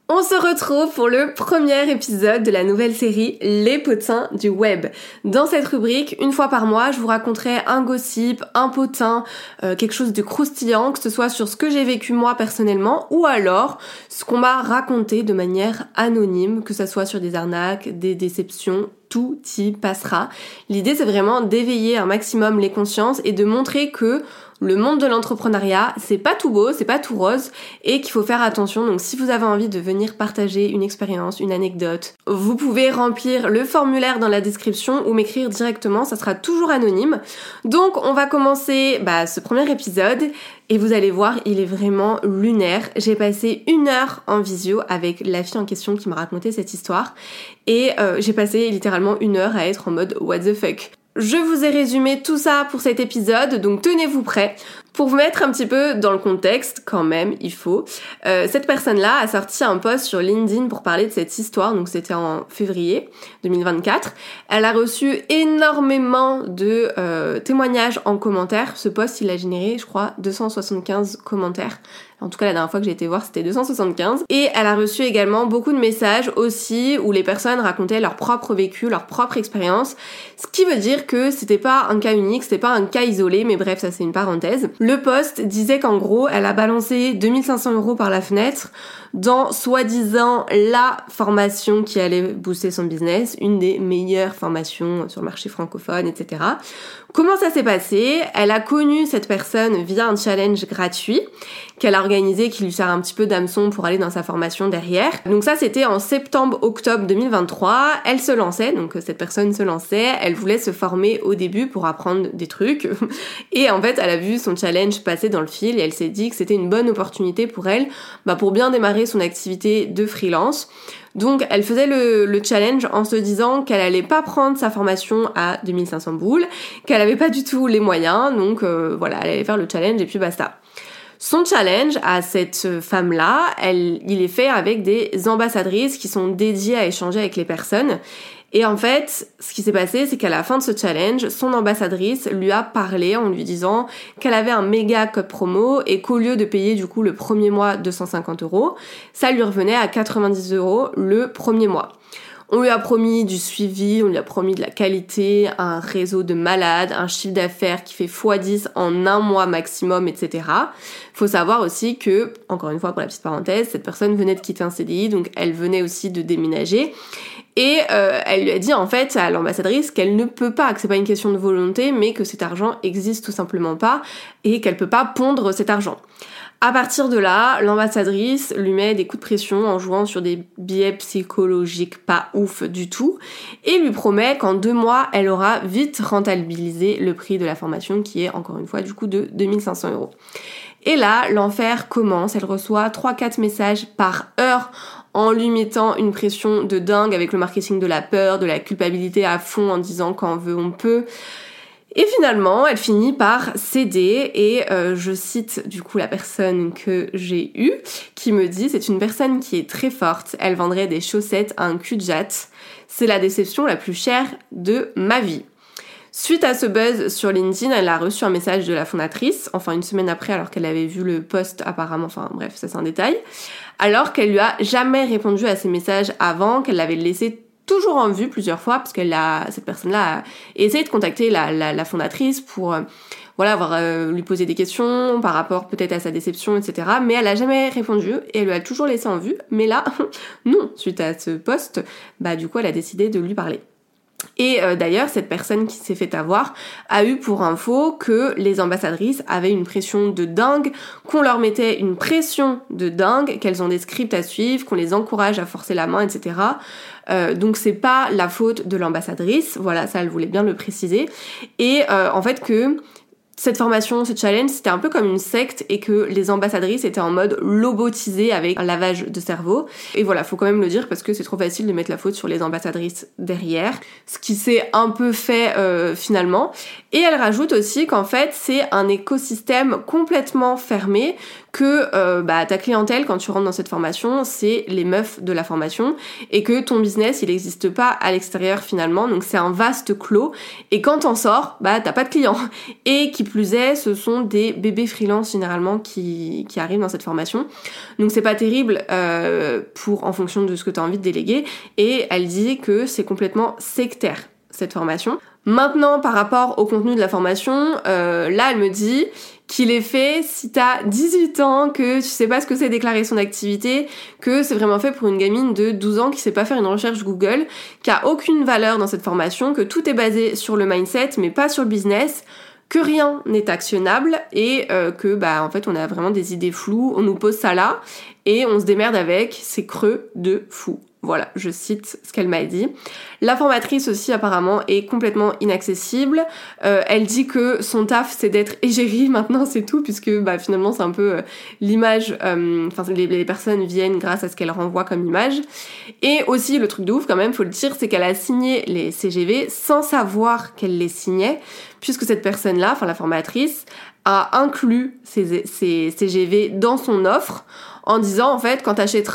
On se retrouve pour le premier épisode de la nouvelle série Les potins du web. Dans cette rubrique, une fois par mois, je vous raconterai un gossip, un potin, quelque chose de croustillant, que ce soit sur ce que j'ai vécu moi personnellement ou alors ce qu'on m'a raconté de manière anonyme, que ce soit sur des arnaques, des déceptions, tout y passera. L'idée, c'est vraiment d'éveiller un maximum les consciences et de montrer que le monde de l'entrepreneuriat, c'est pas tout beau, c'est pas tout rose et qu'il faut faire attention. Donc si vous avez envie de venir partager une expérience, une anecdote, vous pouvez remplir le formulaire dans la description ou m'écrire directement, ça sera toujours anonyme. Donc on va commencer ce premier épisode et vous allez voir, il est vraiment lunaire. J'ai passé 1 heure en visio avec la fille en question qui m'a raconté cette histoire et j'ai passé littéralement 1 heure à être en mode what the fuck. Je vous ai résumé tout ça pour cet épisode, donc tenez-vous prêts. Pour vous mettre un petit peu dans le contexte, quand même, il faut. Cette personne-là a sorti un post sur LinkedIn pour parler de cette histoire, donc c'était en février 2024. Elle a reçu énormément de témoignages en commentaire. Ce post, il a généré, je crois, 275 commentaires. En tout cas, la dernière fois que j'ai été voir, c'était 275. Et elle a reçu également beaucoup de messages aussi où les personnes racontaient leur propre vécu, leur propre expérience. Ce qui veut dire que c'était pas un cas unique, c'était pas un cas isolé, mais bref, ça c'est une parenthèse. Le post disait qu'en gros, elle a balancé 2500 € par la fenêtre dans soi-disant la formation qui allait booster son business, une des meilleures formations sur le marché francophone, etc. Comment ça s'est passé ? Elle a connu cette personne via un challenge gratuit qu'elle a organisé, qui lui sert un petit peu d'hameçon pour aller dans sa formation derrière. Donc ça, c'était en septembre-octobre 2023. Elle se lançait, donc cette personne se lançait, elle voulait se former au début pour apprendre des trucs. Et en fait, elle a vu son challenge passer dans le fil et elle s'est dit que c'était une bonne opportunité pour elle, pour bien démarrer son activité de freelance. Donc elle faisait le challenge en se disant qu'elle allait pas prendre sa formation à 2500 boules, qu'elle avait pas du tout les moyens, donc elle allait faire le challenge et puis basta. Son challenge à cette femme-là, il est fait avec des ambassadrices qui sont dédiées à échanger avec les personnes. Et en fait, ce qui s'est passé, c'est qu'à la fin de ce challenge, son ambassadrice lui a parlé en lui disant qu'elle avait un méga code promo et qu'au lieu de payer du coup le premier mois 250 €, ça lui revenait à 90 € le premier mois. On lui a promis du suivi, on lui a promis de la qualité, un réseau de malades, un chiffre d'affaires qui fait x10 en 1 mois maximum, etc. Faut savoir aussi que, encore une fois pour la petite parenthèse, cette personne venait de quitter un CDI, donc elle venait aussi de déménager. Et elle lui a dit en fait à l'ambassadrice qu'elle ne peut pas, que c'est pas une question de volonté, mais que cet argent existe tout simplement pas et qu'elle peut pas pondre cet argent. À partir de là, l'ambassadrice lui met des coups de pression en jouant sur des biais psychologiques pas ouf du tout et lui promet qu'en 2 mois, elle aura vite rentabilisé le prix de la formation qui est encore une fois du coup de 2500 €. Et là, l'enfer commence, elle reçoit 3-4 messages par heure en lui mettant une pression de dingue avec le marketing de la peur, de la culpabilité à fond en disant quand on veut, on peut. Et finalement, elle finit par céder et je cite du coup la personne que j'ai eue qui me dit « C'est une personne qui est très forte, elle vendrait des chaussettes à un cul de jatte. C'est la déception la plus chère de ma vie. » Suite à ce buzz sur LinkedIn, elle a reçu un message de la fondatrice, 1 semaine après alors qu'elle avait vu le post apparemment, bref, ça c'est un détail, alors qu'elle lui a jamais répondu à ces messages avant, qu'elle l'avait laissé toujours en vue plusieurs fois parce cette personne-là a essayé de contacter la fondatrice pour lui poser des questions par rapport peut-être à sa déception, etc. Mais elle a jamais répondu et elle lui a toujours laissé en vue. Mais là, non, suite à ce post, du coup elle a décidé de lui parler. Et d'ailleurs, cette personne qui s'est fait avoir a eu pour info que les ambassadrices avaient une pression de dingue, qu'on leur mettait une pression de dingue, qu'elles ont des scripts à suivre, qu'on les encourage à forcer la main, etc. Donc c'est pas la faute de l'ambassadrice, voilà, ça elle voulait bien le préciser. Et en fait que cette formation, ce challenge, c'était un peu comme une secte et que les ambassadrices étaient en mode lobotisées avec un lavage de cerveau. Et voilà, faut quand même le dire parce que c'est trop facile de mettre la faute sur les ambassadrices derrière, ce qui s'est un peu fait finalement. Et elle rajoute aussi qu'en fait, c'est un écosystème complètement fermé, que ta clientèle, quand tu rentres dans cette formation, c'est les meufs de la formation et que ton business, il n'existe pas à l'extérieur finalement, donc c'est un vaste clos et quand t'en sors, t'as pas de clients. Et qui plus est, ce sont des bébés freelance généralement qui arrivent dans cette formation. Donc c'est pas terrible en fonction de ce que t'as envie de déléguer. Et elle dit que c'est complètement sectaire cette formation. Maintenant, par rapport au contenu de la formation, là elle me dit qu'il est fait si t'as 18 ans, que tu sais pas ce que c'est déclarer son activité, que c'est vraiment fait pour une gamine de 12 ans qui sait pas faire une recherche Google, qui a aucune valeur dans cette formation, que tout est basé sur le mindset mais pas sur le business, que rien n'est actionnable et que en fait on a vraiment des idées floues, on nous pose ça là et on se démerde avec, c'est creux de fou. Voilà, je cite ce qu'elle m'a dit. La formatrice aussi apparemment est complètement inaccessible. Elle dit que son taf c'est d'être égérie, maintenant c'est tout, puisque finalement c'est un peu l'image, les personnes viennent grâce à ce qu'elle renvoie comme image. Et aussi le truc de ouf quand même, faut le dire, c'est qu'elle a signé les CGV sans savoir qu'elle les signait, puisque cette personne-là, la formatrice, a inclus ces CGV dans son offre, en disant en fait quand t'achètes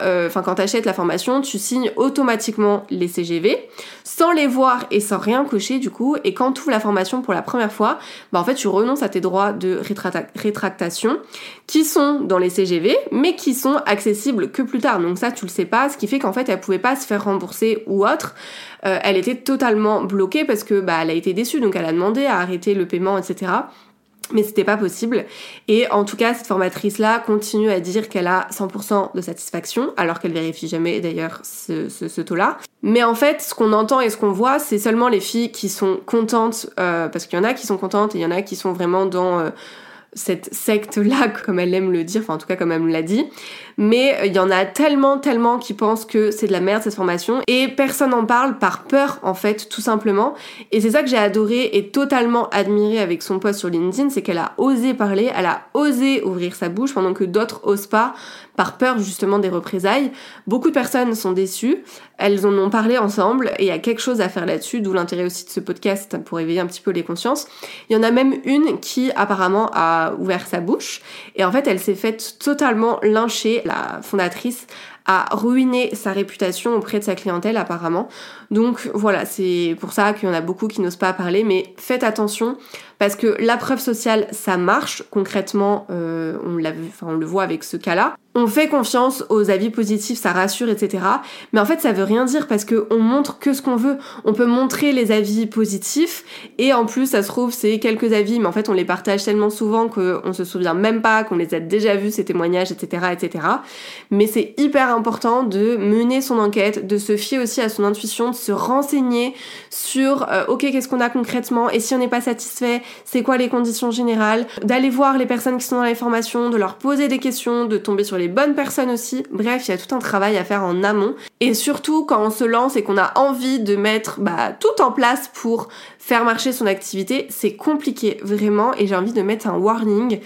la formation, tu signes automatiquement les CGV sans les voir et sans rien cocher du coup, et quand tu ouvres la formation pour la première fois, en fait tu renonces à tes droits de rétractation qui sont dans les CGV mais qui sont accessibles que plus tard. Donc ça tu le sais pas, ce qui fait qu'en fait elle pouvait pas se faire rembourser ou autre. Elle était totalement bloquée parce que elle a été déçue, donc elle a demandé à arrêter le paiement, etc. Mais c'était pas possible. Et en tout cas, cette formatrice-là continue à dire qu'elle a 100% de satisfaction, alors qu'elle vérifie jamais d'ailleurs ce taux-là. Mais en fait, ce qu'on entend et ce qu'on voit, c'est seulement les filles qui sont contentes, parce qu'il y en a qui sont contentes et il y en a qui sont vraiment dans cette secte-là, comme elle aime le dire, en tout cas comme elle me l'a dit. Mais il y en a tellement qui pensent que c'est de la merde cette formation et personne n'en parle par peur en fait, tout simplement. Et c'est ça que j'ai adoré et totalement admiré avec son post sur LinkedIn, c'est qu'elle a osé parler, elle a osé ouvrir sa bouche pendant que d'autres osent pas, par peur justement des représailles. Beaucoup de personnes sont déçues, elles en ont parlé ensemble et il y a quelque chose à faire là-dessus, d'où l'intérêt aussi de ce podcast pour éveiller un petit peu les consciences. Il y en a même une qui apparemment a ouvert sa bouche et en fait elle s'est faite totalement lyncher. La fondatrice a ruiné sa réputation auprès de sa clientèle apparemment. Donc voilà, c'est pour ça qu'il y en a beaucoup qui n'osent pas parler, mais faites attention parce que la preuve sociale, ça marche concrètement, on l'a vu, on le voit avec ce cas-là. On fait confiance aux avis positifs, ça rassure, etc. Mais en fait, ça veut rien dire parce que on montre que ce qu'on veut. On peut montrer les avis positifs et en plus, ça se trouve, c'est quelques avis, mais en fait, on les partage tellement souvent qu'on se souvient même pas, qu'on les a déjà vus, ces témoignages, etc., etc. Mais c'est hyper important de mener son enquête, de se fier aussi à son intuition, de se renseigner sur ok, qu'est-ce qu'on a concrètement et si on n'est pas satisfait, c'est quoi les conditions générales, d'aller voir les personnes qui sont dans les formations, de leur poser des questions, de tomber sur les bonnes personnes aussi. Bref, il y a tout un travail à faire en amont et surtout quand on se lance et qu'on a envie de mettre tout en place pour faire marcher son activité, c'est compliqué vraiment et j'ai envie de mettre un warning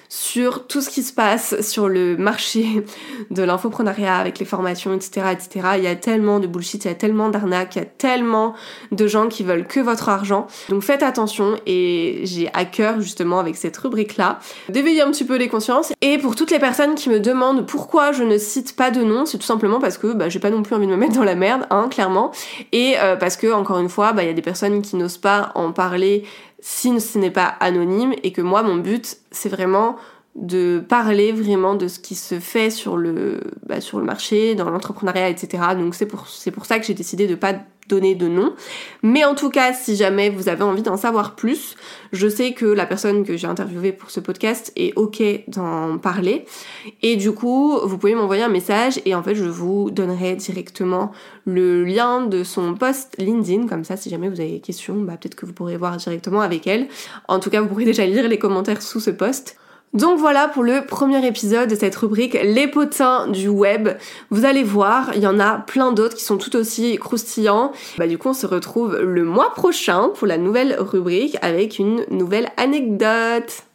sur tout ce qui se passe sur le marché de l'infoprenariat avec les formations, etc., etc. Il y a tellement de bullshit, il y a tellement d'arnaques, il y a tellement de gens qui veulent que votre argent. Donc faites attention et j'ai à cœur justement avec cette rubrique-là d'éveiller un petit peu les consciences. Et pour toutes les personnes qui me demandent pourquoi je ne cite pas de nom, c'est tout simplement parce que j'ai pas non plus envie de me mettre dans la merde, clairement. Et parce que, encore une fois, il y a des personnes qui n'osent pas en parler si ce n'est pas anonyme et que moi mon but c'est vraiment de parler vraiment de ce qui se fait sur le marché, dans l'entrepreneuriat, etc. Donc c'est pour ça que j'ai décidé de pas donner de nom. Mais en tout cas, si jamais vous avez envie d'en savoir plus, je sais que la personne que j'ai interviewée pour ce podcast est ok d'en parler. Et du coup, vous pouvez m'envoyer un message et en fait, je vous donnerai directement le lien de son post LinkedIn. Comme ça, si jamais vous avez des questions, peut-être que vous pourrez voir directement avec elle. En tout cas, vous pourrez déjà lire les commentaires sous ce post. Donc voilà pour le premier épisode de cette rubrique Les potins du web. Vous allez voir, il y en a plein d'autres qui sont tout aussi croustillants. Du coup, on se retrouve le mois prochain pour la nouvelle rubrique avec une nouvelle anecdote.